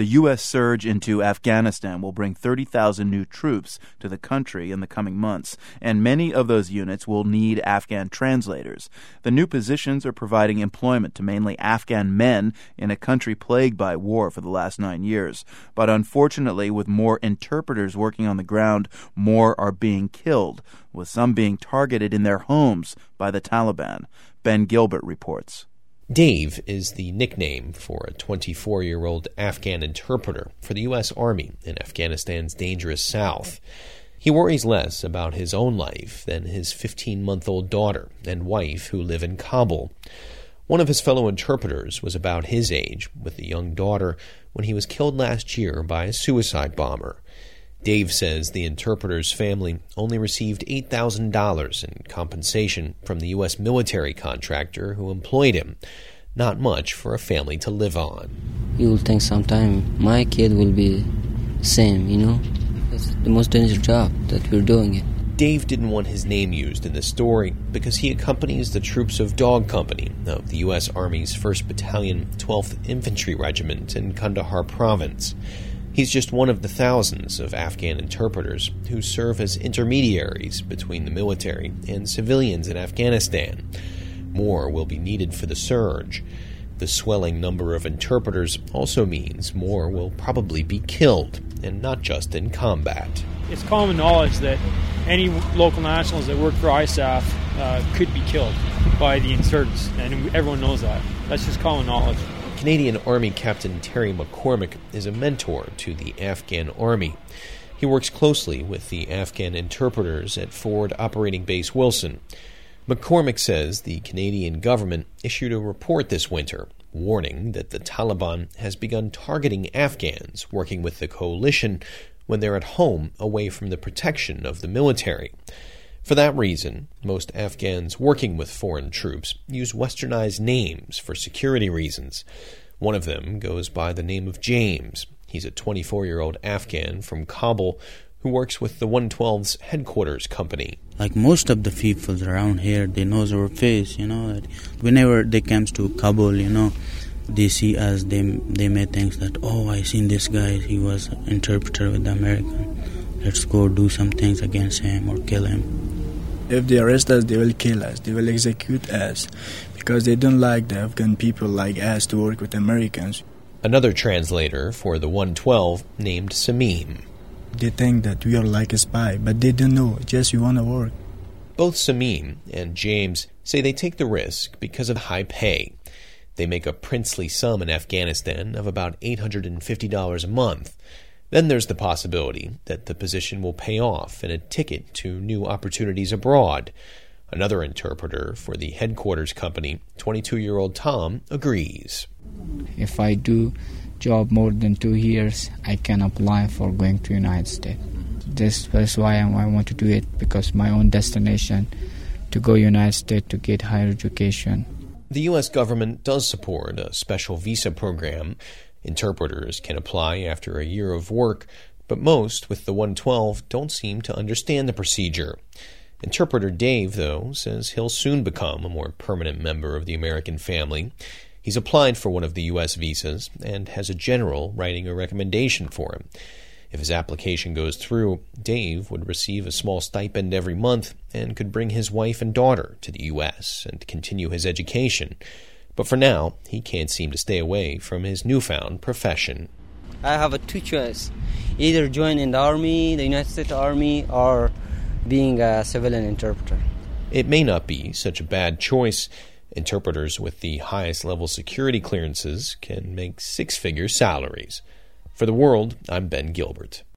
The U.S. surge into Afghanistan will bring 30,000 new troops to the country in the coming months, and many of those units will need Afghan translators. The new positions are providing employment to mainly Afghan men in a country plagued by war for the last 9 years. But unfortunately, with more interpreters working on the ground, more are being killed, with some being targeted in their homes by the Taliban. Ben Gilbert reports. Dave is the nickname for a 24-year-old Afghan interpreter for the U.S. Army in Afghanistan's dangerous south. He worries less about his own life than his 15-month-old daughter and wife who live in Kabul. One of his fellow interpreters was about his age, with a young daughter, when he was killed last year by a suicide bomber. Dave says the interpreter's family only received $8,000 in compensation from the U.S. military contractor who employed him. Not much for a family to live on. You will think sometime my kid will be same, It's the most dangerous job that we're doing it. Dave didn't want his name used in this story because he accompanies the troops of Dog Company of the U.S. Army's 1st Battalion, 12th Infantry Regiment in Kandahar Province. He's just one of the thousands of Afghan interpreters who serve as intermediaries between the military and civilians in Afghanistan. More will be needed for the surge. The swelling number of interpreters also means more will probably be killed, and not just in combat. It's common knowledge that any local nationals that work for ISAF could be killed by the insurgents, and everyone knows that. That's just common knowledge. Canadian Army Captain Terry McCormick is a mentor to the Afghan Army. He works closely with the Afghan interpreters at Forward Operating Base Wilson. McCormick says the Canadian government issued a report this winter warning that the Taliban has begun targeting Afghans working with the coalition when they're at home away from the protection of the military. For that reason, most Afghans working with foreign troops use westernized names for security reasons. One of them goes by the name of James. He's a 24-year-old Afghan from Kabul who works with the 112's headquarters company. Like most of the people around here, they know our face, that whenever they comes to Kabul, they see us, they may think that, I seen this guy, he was an interpreter with the American. Let's go do some things against him or kill him. If they arrest us, they will kill us. They will execute us because they don't like the Afghan people like us to work with Americans. Another translator for the 112 named Samim. They think that we are like a spy, but they don't know. Just we want to work. Both Samim and James say they take the risk because of high pay. They make a princely sum in Afghanistan of about $850 a month. Then there's the possibility that the position will pay off in a ticket to new opportunities abroad. Another interpreter for the headquarters company, 22-year-old Tom, agrees. If I do job more than 2 years, I can apply for going to United States. That's why I want to do it, because my own destination to go United States to get higher education. The U.S. government does support a special visa program. Interpreters can apply after a year of work, but most with the 112 don't seem to understand the procedure. Interpreter Dave, though, says he'll soon become a more permanent member of the American family. He's applied for one of the U.S. visas and has a general writing a recommendation for him. If his application goes through, Dave would receive a small stipend every month and could bring his wife and daughter to the U.S. and continue his education. But for now, he can't seem to stay away from his newfound profession. I have two choices. Either join in the Army, the United States Army, or being a civilian interpreter. It may not be such a bad choice. Interpreters with the highest level security clearances can make six-figure salaries. For The World, I'm Ben Gilbert.